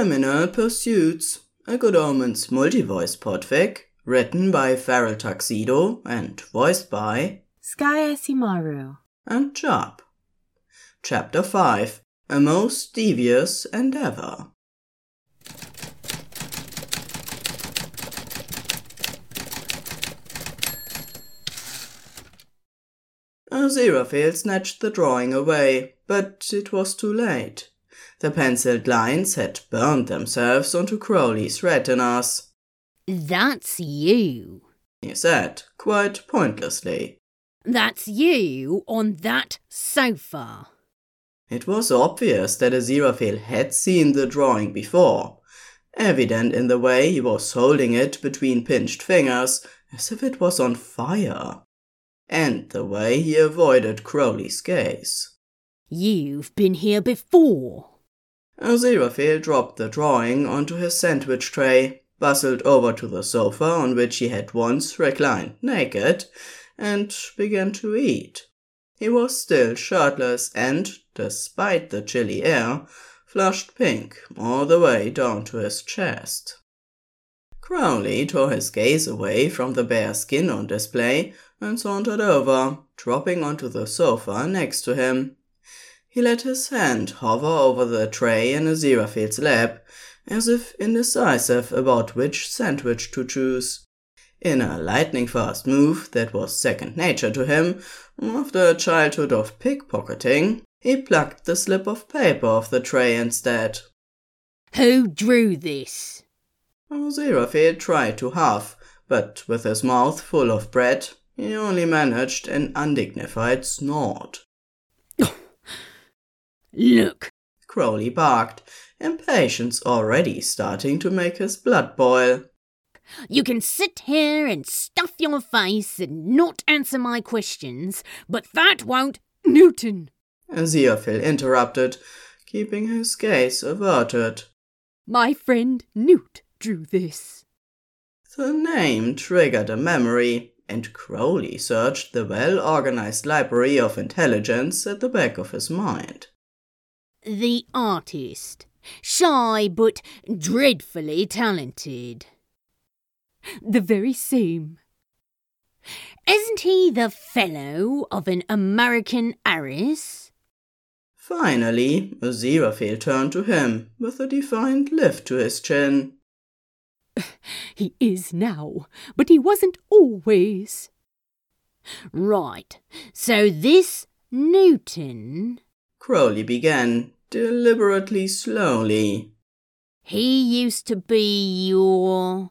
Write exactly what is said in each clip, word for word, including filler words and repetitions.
Criminal Pursuits, a Good Omens multi-voice podfic, written by Feral Tuxedo and voiced by Sky Asimaru and Job. Chapter five, A Most Devious Endeavor. Aziraphale snatched the drawing away, but it was too late. The penciled lines had burned themselves onto Crowley's retinas. "That's you," he said, quite pointlessly. "That's you on that sofa." It was obvious that Aziraphale had seen the drawing before, evident in the way he was holding it between pinched fingers, as if it was on fire, and the way he avoided Crowley's gaze. "You've been here before." Aziraphale dropped the drawing onto his sandwich tray, bustled over to the sofa on which he had once reclined naked, and began to eat. He was still shirtless and, despite the chilly air, flushed pink all the way down to his chest. Crowley tore his gaze away from the bare skin on display and sauntered over, dropping onto the sofa next to him. He let his hand hover over the tray in Aziraphale's lap, as if indecisive about which sandwich to choose. In a lightning-fast move that was second nature to him, after a childhood of pickpocketing, he plucked the slip of paper off the tray instead. "Who drew this?" Aziraphale tried to huff, but with his mouth full of bread, he only managed an undignified snort. "Look," Crowley barked, impatience already starting to make his blood boil. "You can sit here and stuff your face and not answer my questions, but that won't—" "Newton," Aziraphale interrupted, keeping his gaze averted. "My friend Newt drew this." The name triggered a memory, and Crowley searched the well-organized library of intelligence at the back of his mind. "The artist. Shy but dreadfully talented." "The very same." "Isn't he the fellow of an American heiress?" Finally, Aziraphale turned to him, with a defiant lift to his chin. "He is now, but he wasn't always." "Right, so this Newton—" Crowley began, deliberately slowly. "He used to be your—"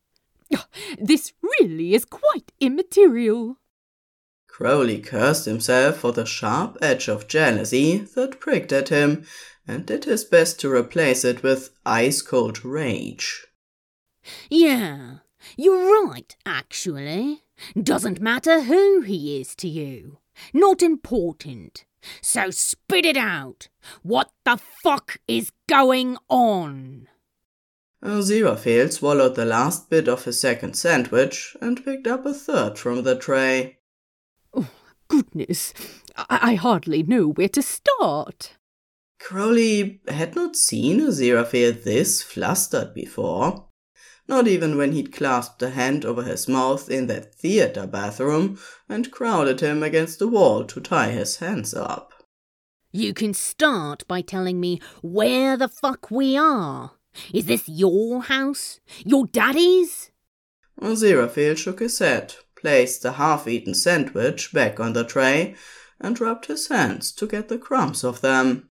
"This really is quite immaterial." Crowley cursed himself for the sharp edge of jealousy that pricked at him, and did his best to replace it with ice-cold rage. "Yeah, you're right, actually. Doesn't matter who he is to you. Not important. So spit it out. What the fuck is going on?" Aziraphale swallowed the last bit of his second sandwich and picked up a third from the tray. "Oh, goodness, I, I hardly know where to start." Crowley had not seen Aziraphale this flustered before. Not even when he'd clasped a hand over his mouth in that theater bathroom and crowded him against the wall to tie his hands up. "You can start by telling me where the fuck we are. Is this your house? Your daddy's?" Aziraphale shook his head, placed the half-eaten sandwich back on the tray, and rubbed his hands to get the crumbs off them.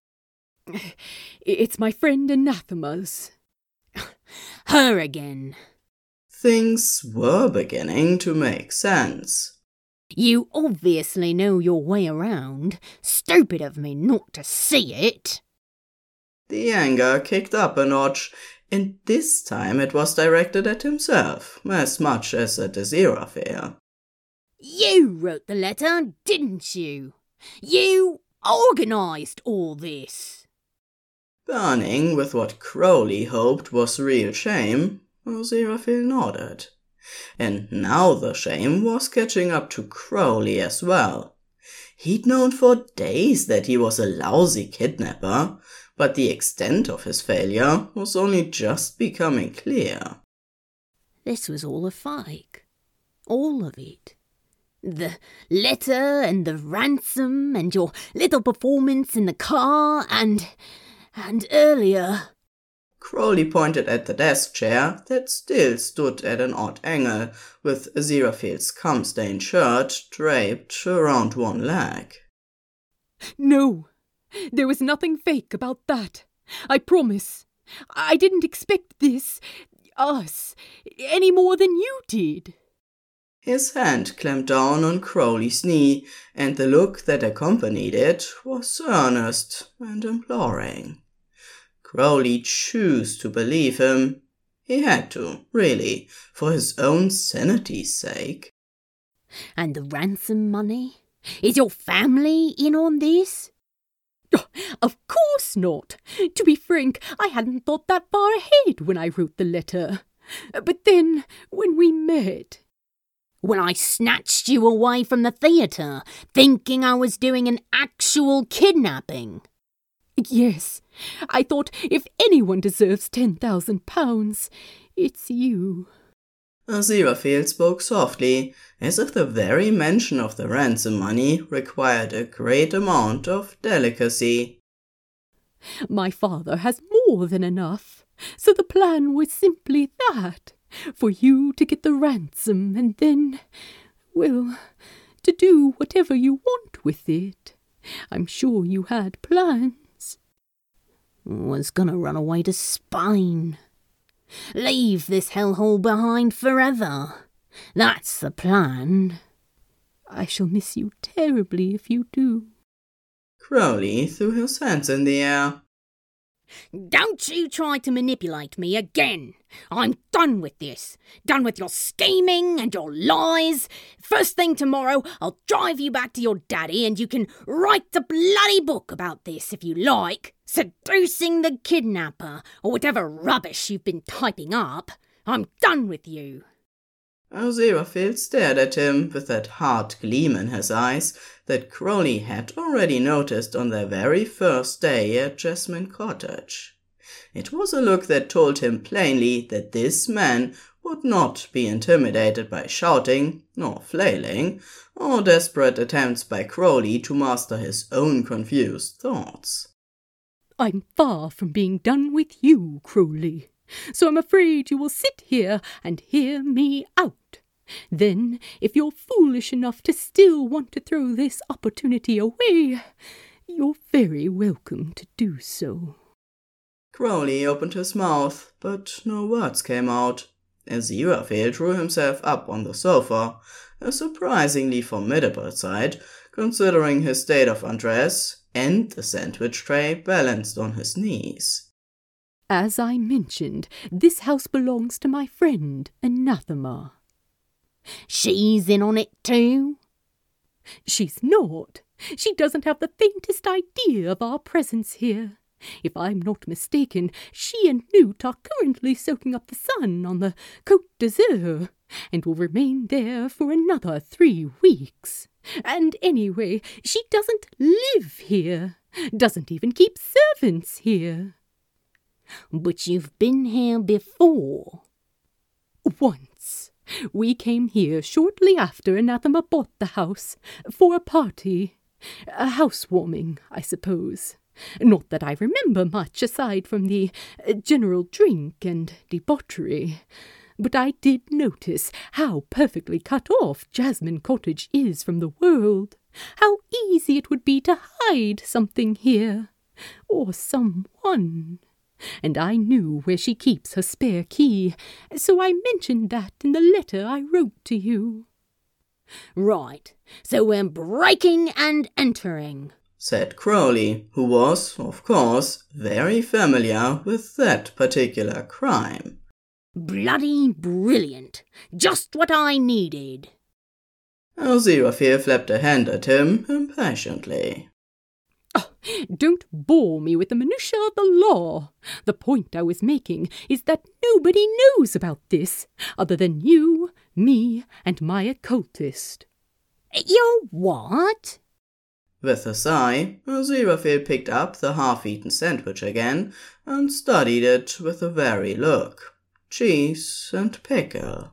"It's my friend Anathema's." "Her again." Things were beginning to make sense. "You obviously know your way around. Stupid of me not to see it." The anger kicked up a notch, and this time it was directed at himself as much as at Aziraphale. "You wrote the letter, didn't you? You organised all this." Burning with what Crowley hoped was real shame, Aziraphale nodded. And now the shame was catching up to Crowley as well. He'd known for days that he was a lousy kidnapper, but the extent of his failure was only just becoming clear. This was all a fake. All of it. The letter and the ransom and your little performance in the car and... and earlier... Crowley pointed at the desk chair that still stood at an odd angle, with Aziraphale's cum-stained shirt draped around one leg. No, there was nothing fake about that. I promise. I didn't expect this, us, any more than you did. His hand clamped down on Crowley's knee, and the look that accompanied it was earnest and imploring. Crowley chose to believe him. He had to, really, for his own sanity's sake. And the ransom money? Is your family in on this? Oh, of course not. To be frank, I hadn't thought that far ahead when I wrote the letter. But then, when we met... When I snatched you away from the theatre, thinking I was doing an actual kidnapping. Yes, I thought if anyone deserves ten thousand pounds, it's you. Aziraphale spoke softly, as if the very mention of the ransom money required a great amount of delicacy. My father has more than enough, so the plan was simply that, for you to get the ransom and then, well, to do whatever you want with it. I'm sure you had plans. Was gonna run away to Spain. Leave this hellhole behind forever. That's the plan. I shall miss you terribly if you do. Crowley threw his hands in the air. Don't you try to manipulate me again. I'm done with this. Done with your scheming and your lies. First thing tomorrow, I'll drive you back to your daddy and you can write the bloody book about this if you like. Seducing the kidnapper, or whatever rubbish you've been typing up. I'm done with you. Aziraphale stared at him with that hard gleam in his eyes that Crowley had already noticed on their very first day at Jasmine Cottage. It was a look that told him plainly that this man would not be intimidated by shouting, nor flailing, or desperate attempts by Crowley to master his own confused thoughts. I'm far from being done with you, Crowley, so I'm afraid you will sit here and hear me out. Then, if you're foolish enough to still want to throw this opportunity away, you're very welcome to do so. Crowley opened his mouth, but no words came out. Aziraphale drew himself up on the sofa, a surprisingly formidable sight, considering his state of undress and the sandwich tray balanced on his knees. As I mentioned, this house belongs to my friend, Anathema. She's in on it too? She's not. She doesn't have the faintest idea of our presence here. If I'm not mistaken, she and Newt are currently soaking up the sun on the Côte d'Azur, and will remain there for another three weeks. And anyway, she doesn't live here, doesn't even keep servants here. But you've been here before. Once. We came here shortly after Anathema bought the house, for a party. A housewarming, I suppose. Not that I remember much aside from the general drink and debauchery. But I did notice how perfectly cut off Jasmine Cottage is from the world. How easy it would be to hide something here. Or someone. And I knew where she keeps her spare key, so I mentioned that in the letter I wrote to you. Right, so we're breaking and entering, said Crowley, who was, of course, very familiar with that particular crime. Bloody brilliant. Just what I needed. Aziraphale flapped a hand at him impatiently. Oh, don't bore me with the minutiae of the law. The point I was making is that nobody knows about this, other than you, me, and my occultist. Your what? With a sigh, Aziraphale picked up the half-eaten sandwich again and studied it with a wary look. Cheese and pickle.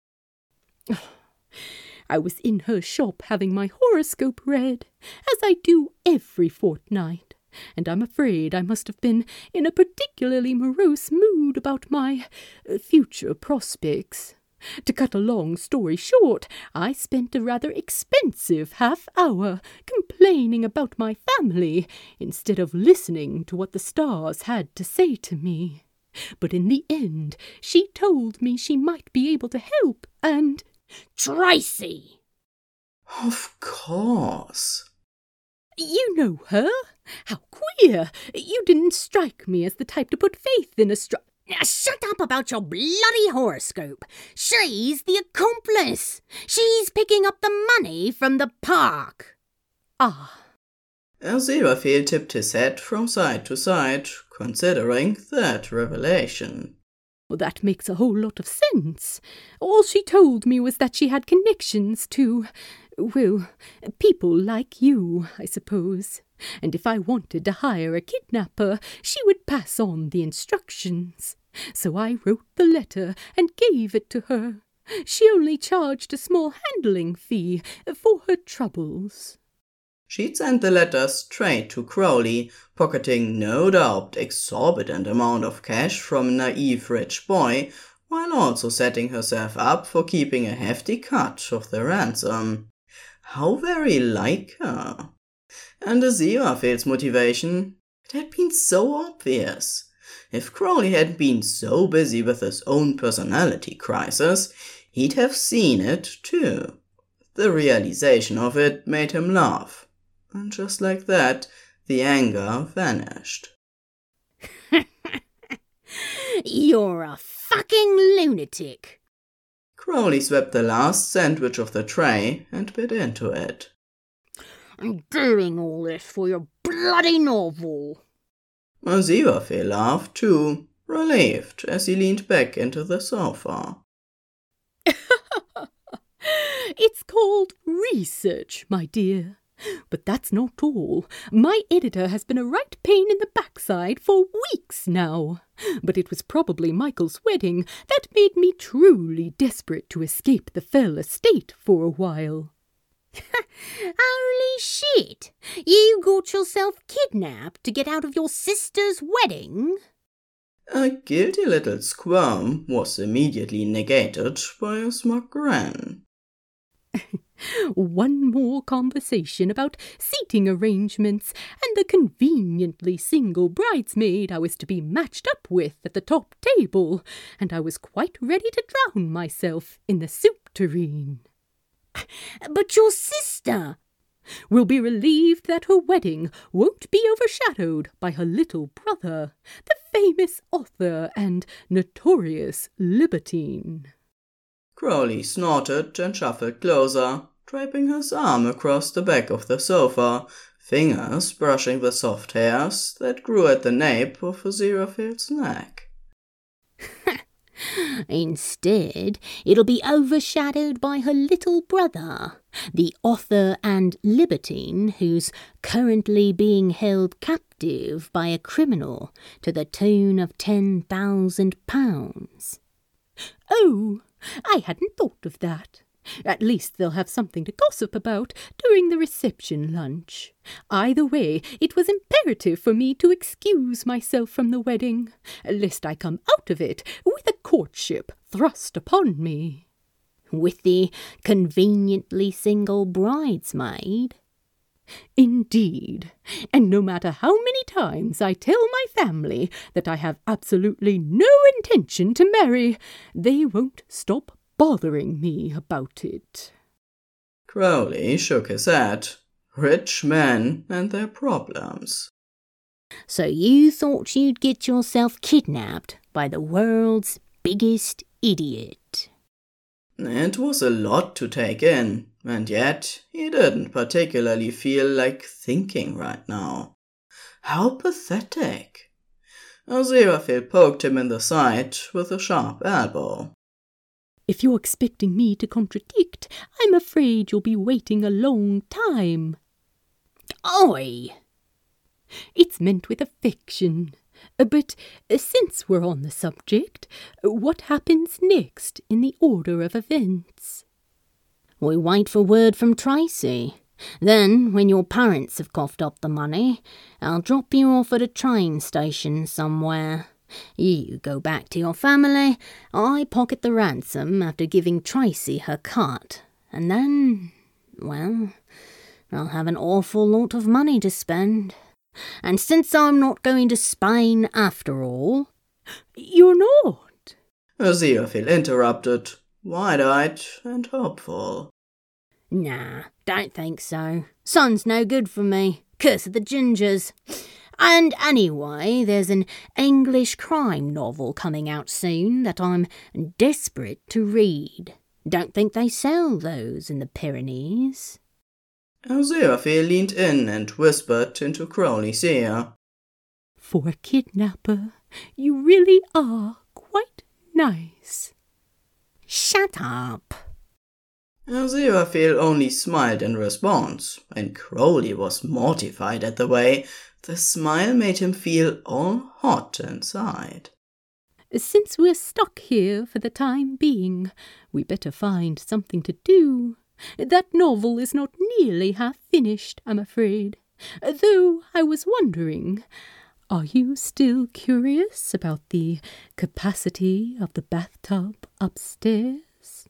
I was in her shop having my horoscope read, as I do every fortnight, and I'm afraid I must have been in a particularly morose mood about my uh, future prospects. To cut a long story short, I spent a rather expensive half-hour complaining about my family instead of listening to what the stars had to say to me. But in the end, she told me she might be able to help, and— Tracy! Of course. You know her? How queer! You didn't strike me as the type to put faith in a str— Now shut up about your bloody horoscope. She's the accomplice. She's picking up the money from the park. Ah. Aziraphale tipped his head from side to side, considering that revelation. Well, that makes a whole lot of sense. All she told me was that she had connections to, well, people like you, I suppose. And if I wanted to hire a kidnapper, she would pass on the instructions. So I wrote the letter and gave it to her. She only charged a small handling fee for her troubles. She'd sent the letter straight to Crowley, pocketing no doubt exorbitant amount of cash from a naive rich boy, while also setting herself up for keeping a hefty cut of the ransom. How very like her. And Aziraphale's motivation, it had been so obvious. If Crowley hadn't been so busy with his own personality crisis, he'd have seen it too. The realization of it made him laugh. And just like that, the anger vanished. You're a fucking lunatic. Crowley swept the last sandwich off the tray and bit into it. I'm doing all this for your bloody novel. Aziraphale laughed too, relieved as he leaned back into the sofa. It's called research, my dear. But that's not all. My editor has been a right pain in the backside for weeks now. But it was probably Michael's wedding that made me truly desperate to escape the Fell estate for a while. Holy shit! You got yourself kidnapped to get out of your sister's wedding? A guilty little squirm was immediately negated by a smug grin. One more conversation about seating arrangements and the conveniently single bridesmaid I was to be matched up with at the top table, and I was quite ready to drown myself in the soup tureen. But your sister will be relieved that her wedding won't be overshadowed by her little brother, the famous author and notorious libertine. Crowley snorted and shuffled closer, draping his arm across the back of the sofa, fingers brushing the soft hairs that grew at the nape of Aziraphale's neck. Instead, it'll be overshadowed by her little brother, the author and libertine who's currently being held captive by a criminal to the tune of ten thousand pounds. Oh, I hadn't thought of that. At least they'll have something to gossip about during the reception lunch. Either way, it was imperative for me to excuse myself from the wedding, lest I come out of it with a courtship thrust upon me. With the conveniently single bridesmaid? Indeed, and no matter how many times I tell my family that I have absolutely no intention to marry, they won't stop bothering me about it. Crowley shook his head. Rich men and their problems. So you thought you'd get yourself kidnapped by the world's biggest idiot? It was a lot to take in, and yet he didn't particularly feel like thinking right now. How pathetic. Aziraphale poked him in the side with a sharp elbow. If you're expecting me to contradict, I'm afraid you'll be waiting a long time. Oi! It's meant with affection. But since we're on the subject, what happens next in the order of events? We wait for word from Tracy. Then, when your parents have coughed up the money, I'll drop you off at a train station somewhere. You go back to your family, I pocket the ransom after giving Tracy her cut, and then, well, I'll have an awful lot of money to spend. And since I'm not going to Spain after all... You're not? Aziraphale interrupted, wide-eyed and hopeful. Nah, don't think so. Sun's no good for me. Curse of the gingers. And anyway, there's an English crime novel coming out soon that I'm desperate to read. Don't think they sell those in the Pyrenees. Aziraphale leaned in and whispered into Crowley's ear. For a kidnapper, you really are quite nice. Shut up. Aziraphale only smiled in response, and Crowley was mortified at the way the smile made him feel all hot inside. Since we're stuck here for the time being, we better find something to do. That novel is not nearly half finished, I'm afraid. Though I was wondering, are you still curious about the capacity of the bathtub upstairs?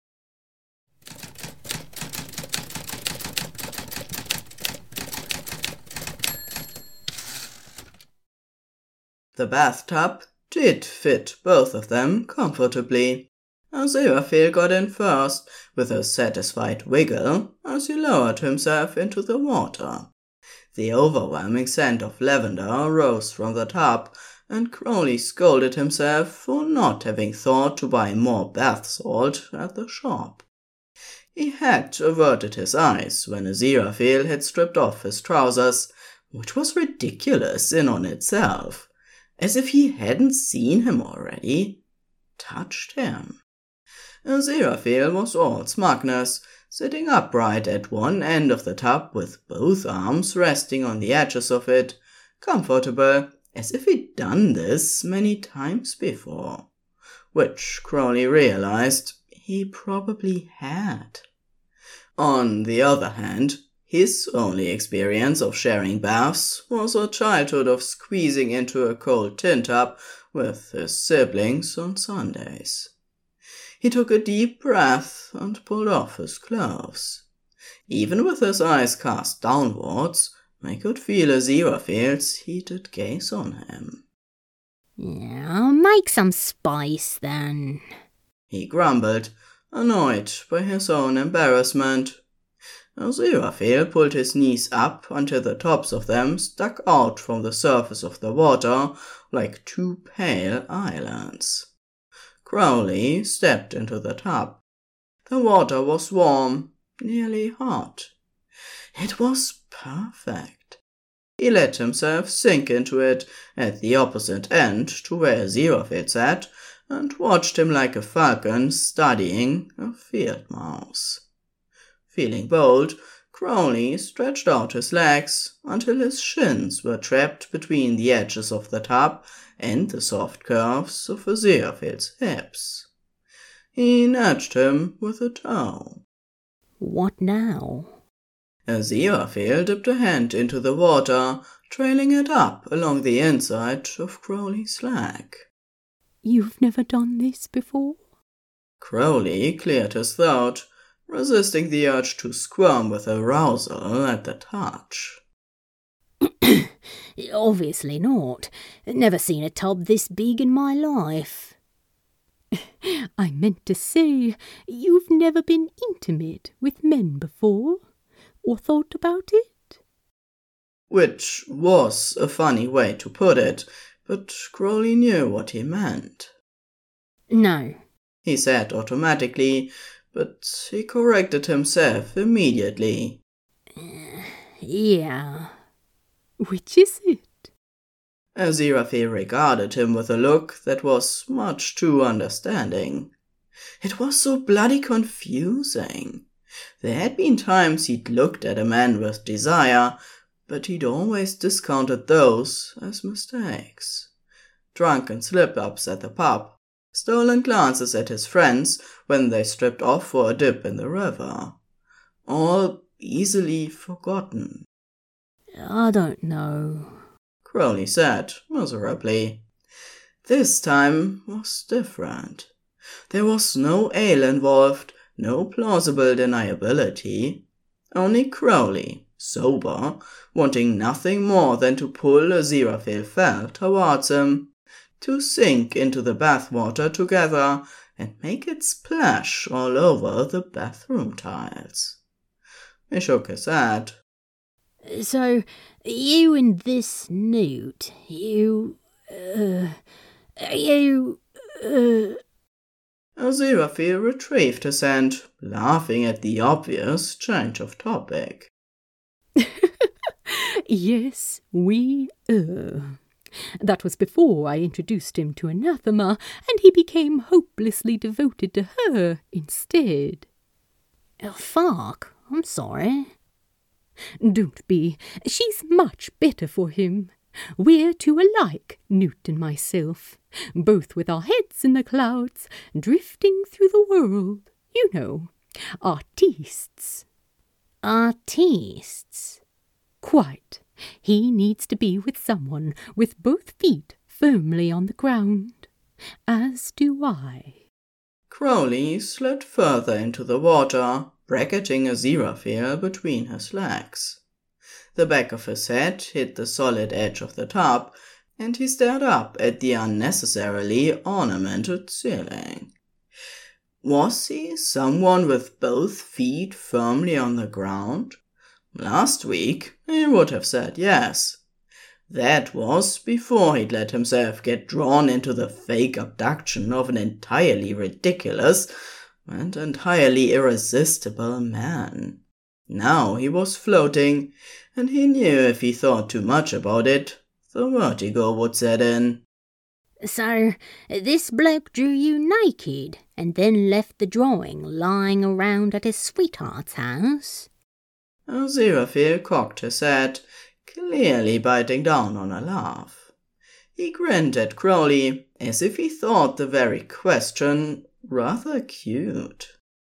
The bathtub did fit both of them comfortably. Aziraphale got in first, with a satisfied wiggle, as he lowered himself into the water. The overwhelming scent of lavender rose from the tub, and Crowley scolded himself for not having thought to buy more bath salt at the shop. He had averted his eyes when Aziraphale had stripped off his trousers, which was ridiculous in on itself, as if he hadn't seen him already, touched him. Aziraphale was all smugness, sitting upright at one end of the tub with both arms resting on the edges of it, comfortable, as if he'd done this many times before, which Crowley realized he probably had. On the other hand, his only experience of sharing baths was a childhood of squeezing into a cold tin tub with his siblings on Sundays. He took a deep breath and pulled off his clothes. Even with his eyes cast downwards, I could feel Aziraphale's heated gaze on him. Yeah, make some spice then, he grumbled, annoyed by his own embarrassment. Aziraphale pulled his knees up until the tops of them stuck out from the surface of the water like two pale islands. Crowley stepped into the tub. The water was warm, nearly hot. It was perfect. He let himself sink into it at the opposite end to where Aziraphale sat, and watched him like a falcon studying a field mouse. Feeling bold, Crowley stretched out his legs until his shins were trapped between the edges of the tub and the soft curves of Aziraphale's hips. He nudged him with a toe. What now? Aziraphale dipped a hand into the water, trailing it up along the inside of Crowley's leg. You've never done this before? Crowley cleared his throat, resisting the urge to squirm with arousal at the touch. Obviously not. Never seen a tub this big in my life. I meant to say, you've never been intimate with men before, or thought about it? Which was a funny way to put it, but Crowley knew what he meant. No, he said automatically, but he corrected himself immediately. Uh, yeah. Which is it? Aziraphale regarded him with a look that was much too understanding. It was so bloody confusing. There had been times he'd looked at a man with desire, but he'd always discounted those as mistakes. Drunken slip-ups at the pub, stolen glances at his friends when they stripped off for a dip in the river. All easily forgotten. I don't know, Crowley said miserably. This time was different. There was no ale involved, no plausible deniability. Only Crowley, sober, wanting nothing more than to pull Aziraphale fell towards him, to sink into the bathwater together and make it splash all over the bathroom tiles. He shook his head. So, you and this Newt, you, uh, you, uh... Aziraphale retrieved his hand, laughing at the obvious change of topic. Yes, we, uh... That was before I introduced him to Anathema, and he became hopelessly devoted to her instead. Oh, fuck, I'm sorry. Don't be. She's much better for him. We're too alike, Newt and myself, both with our heads in the clouds, drifting through the world. You know, artistes. Artistes? Quite. He needs to be with someone with both feet firmly on the ground. As do I. Crowley slid further into the water, bracketing Aziraphale between his legs. The back of his head hit the solid edge of the tub, and he stared up at the unnecessarily ornamented ceiling. Was he someone with both feet firmly on the ground? Last week he would have said yes. That was before he'd let himself get drawn into the fake abduction of an entirely ridiculous and entirely irresistible man. Now he was floating, and he knew if he thought too much about it, the vertigo would set in. So, this bloke drew you naked, and then left the drawing lying around at his sweetheart's house? Aziraphale cocked his head, clearly biting down on a laugh. He grinned at Crowley, as if he thought the very question rather cute.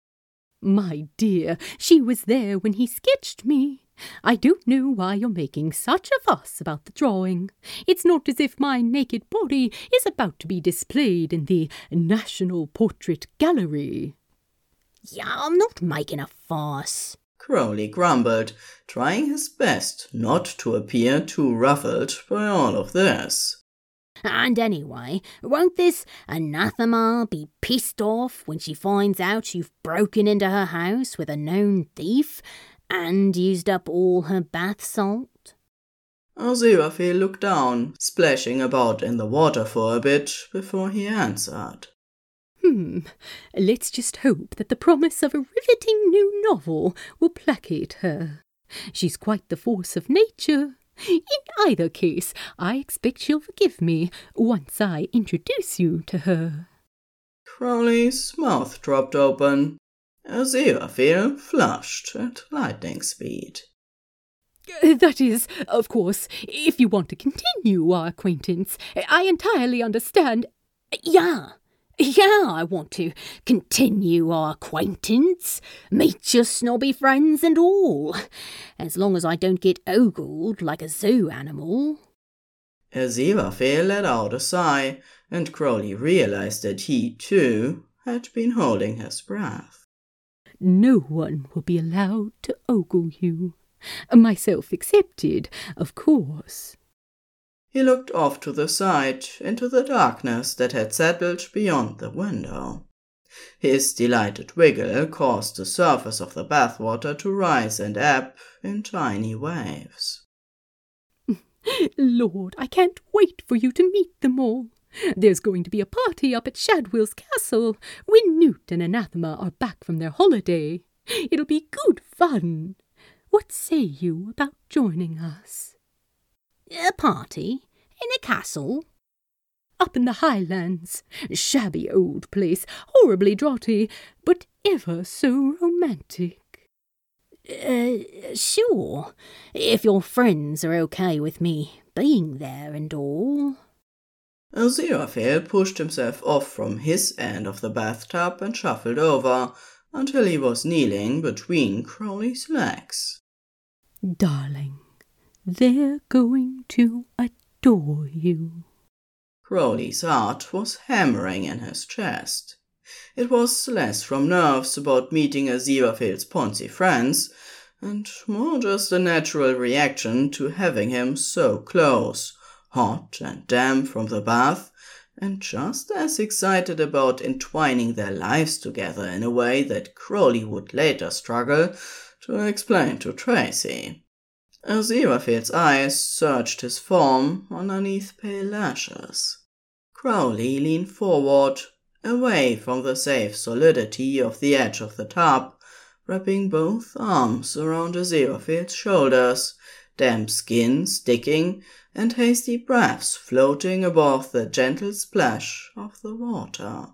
My dear, she was there when he sketched me. I don't know why you're making such a fuss about the drawing. It's not as if my naked body is about to be displayed in the National Portrait Gallery. Yeah, I'm not making a fuss, Crowley grumbled, trying his best not to appear too ruffled by all of this. And anyway, won't this Anathema be pissed off when she finds out you've broken into her house with a known thief and used up all her bath salt? Aziraphale looked down, splashing about in the water for a bit before he answered. Hmm, let's just hope that the promise of a riveting new novel will placate her. She's quite the force of nature. In either case, I expect she'll forgive me once I introduce you to her. Crowley's mouth dropped open. Aziraphale flushed at lightning speed. That is, of course, if you want to continue our acquaintance. I entirely understand. Yeah, yeah, I want to continue our acquaintance, meet your snobby friends and all, as long as I don't get ogled like a zoo animal. Aziraphale let out a sigh, and Crowley realized that he, too, had been holding his breath. No one will be allowed to ogle you. Myself excepted, of course. He looked off to the side, into the darkness that had settled beyond the window. His delighted wiggle caused the surface of the bathwater to rise and ebb in tiny waves. Lord, I can't wait for you to meet them all. There's going to be a party up at Shadwell's Castle when Newt and Anathema are back from their holiday. It'll be good fun. What say you about joining us? A party? In a castle? Up in the Highlands. Shabby old place, horribly draughty, but ever so romantic. Uh, sure, if your friends are okay with me being there and all. Aziraphale pushed himself off from his end of the bathtub and shuffled over until he was kneeling between Crowley's legs. Darling, they're going to adore you. Crowley's heart was hammering in his chest. It was less from nerves about meeting Aziraphale's poncy friends, and more just a natural reaction to having him so close, hot and damp from the bath, and just as excited about entwining their lives together in a way that Crowley would later struggle to explain to Tracy. Aziraphale's eyes searched his form underneath pale lashes. Crowley leaned forward, away from the safe solidity of the edge of the tub, wrapping both arms around Aziraphale's shoulders, damp skin sticking and hasty breaths floating above the gentle splash of the water.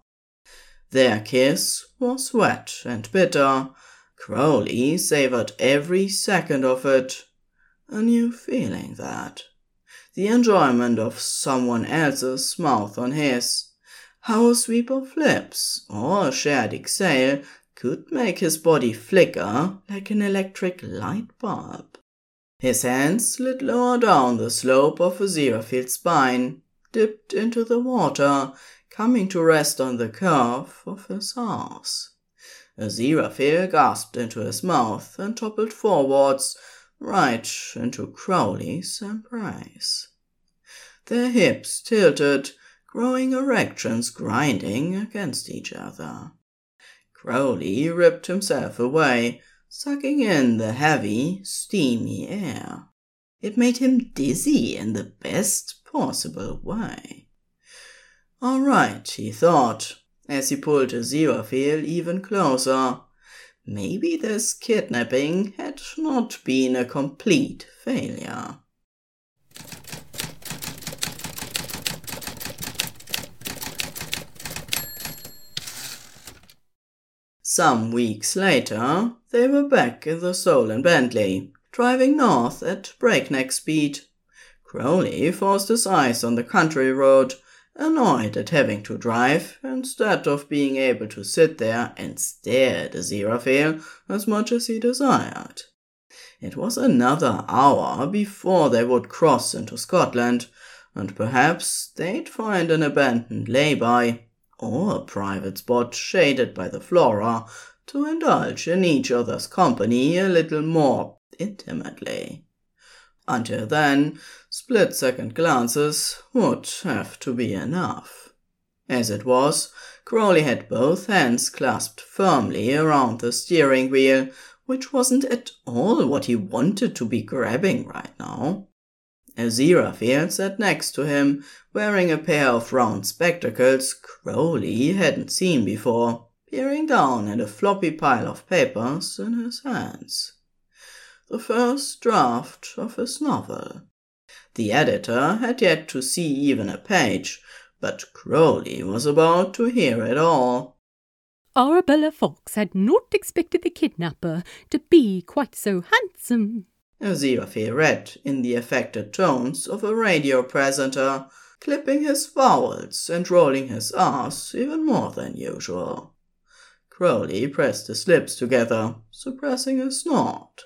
Their kiss was wet and bitter. Crowley savoured every second of it. A new feeling, that. The enjoyment of someone else's mouth on his. How a sweep of lips or a shared exhale could make his body flicker like an electric light bulb. His hands slid lower down the slope of Aziraphale's spine, dipped into the water, coming to rest on the curve of his arse. Aziraphale gasped into his mouth and toppled forwards, right into Crowley's embrace. Their hips tilted, growing erections grinding against each other. Crowley ripped himself away, sucking in the heavy, steamy air. It made him dizzy in the best possible way. All right, he thought, as he pulled Aziraphale even closer. Maybe this kidnapping had not been a complete failure. Some weeks later, they were back in the stolen Bentley, driving north at breakneck speed. Crowley forced his eyes on the country road, annoyed at having to drive instead of being able to sit there and stare at Aziraphale as much as he desired. It was another hour before they would cross into Scotland, and perhaps they'd find an abandoned lay-by, or a private spot shaded by the flora, to indulge in each other's company a little more intimately. Until then, split-second glances would have to be enough. As it was, Crowley had both hands clasped firmly around the steering wheel, which wasn't at all what he wanted to be grabbing right now. Aziraphale sat next to him, wearing a pair of round spectacles Crowley hadn't seen before, peering down at a floppy pile of papers in his hands. The first draft of his novel. The editor had yet to see even a page, but Crowley was about to hear it all. Arabella Fox had not expected the kidnapper to be quite so handsome. Aziraphale read in the affected tones of a radio presenter, clipping his vowels and rolling his R's even more than usual. Crowley pressed his lips together, suppressing a snort.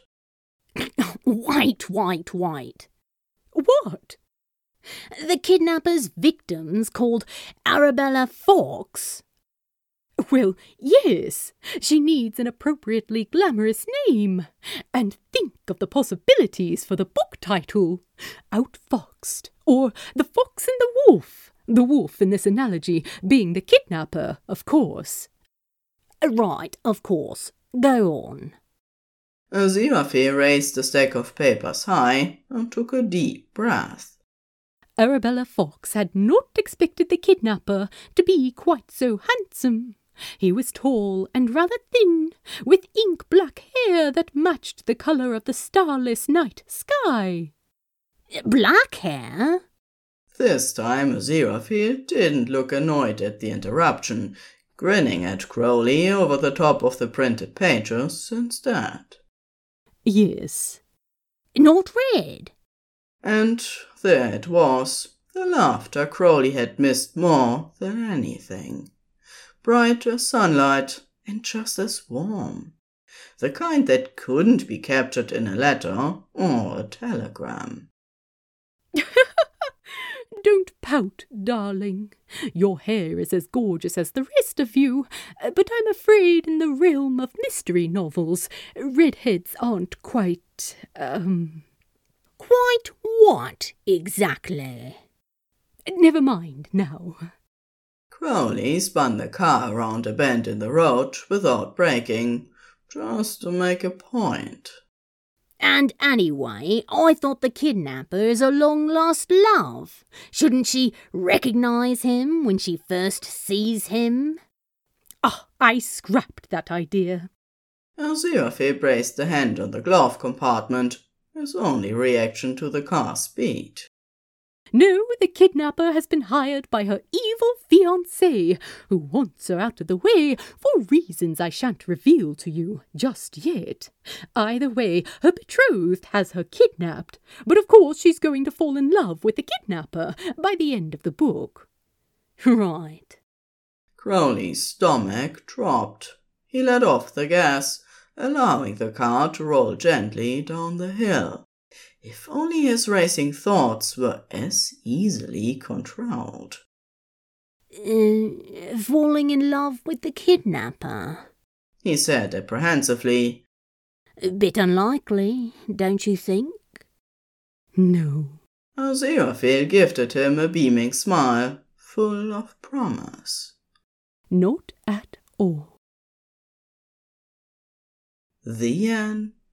Wait, wait, wait. What? The kidnapper's victim's called Arabella Fox? Well, yes, she needs an appropriately glamorous name. And think of the possibilities for the book title. Outfoxed, or The Fox and the Wolf. The wolf in this analogy being the kidnapper, of course. Right, of course. Go on. Aziraphale raised the stack of papers high and took a deep breath. Arabella Fox had not expected the kidnapper to be quite so handsome. He was tall and rather thin, with ink-black hair that matched the colour of the starless night sky. Black hair? This time Aziraphale didn't look annoyed at the interruption, grinning at Crowley over the top of the printed pages instead. Yes. Not red? And there it was, the laughter Crowley had missed more than anything. Bright as sunlight, and just as warm. The kind that couldn't be captured in a letter or a telegram. Don't pout, darling. Your hair is as gorgeous as the rest of you, but I'm afraid in the realm of mystery novels, redheads aren't quite, um... Quite what, exactly? Never mind now. Crowley spun the car around a bend in the road without braking, just to make a point. And anyway, I thought the kidnapper is a long-lost love. Shouldn't she recognise him when she first sees him? Ah, I scrapped that idea. Aziraphale braced a hand on the glove compartment, his only reaction to the car's speed. No, the kidnapper has been hired by her evil fiancé, who wants her out of the way for reasons I shan't reveal to you just yet. Either way, her betrothed has her kidnapped, but of course she's going to fall in love with the kidnapper by the end of the book. Right. Crowley's stomach dropped. He let off the gas, allowing the car to roll gently down the hill. If only his racing thoughts were as easily controlled. Uh, falling in love with the kidnapper? He said apprehensively. A bit unlikely, don't you think? No. Aziraphale gifted him a beaming smile, full of promise. Not at all. The end.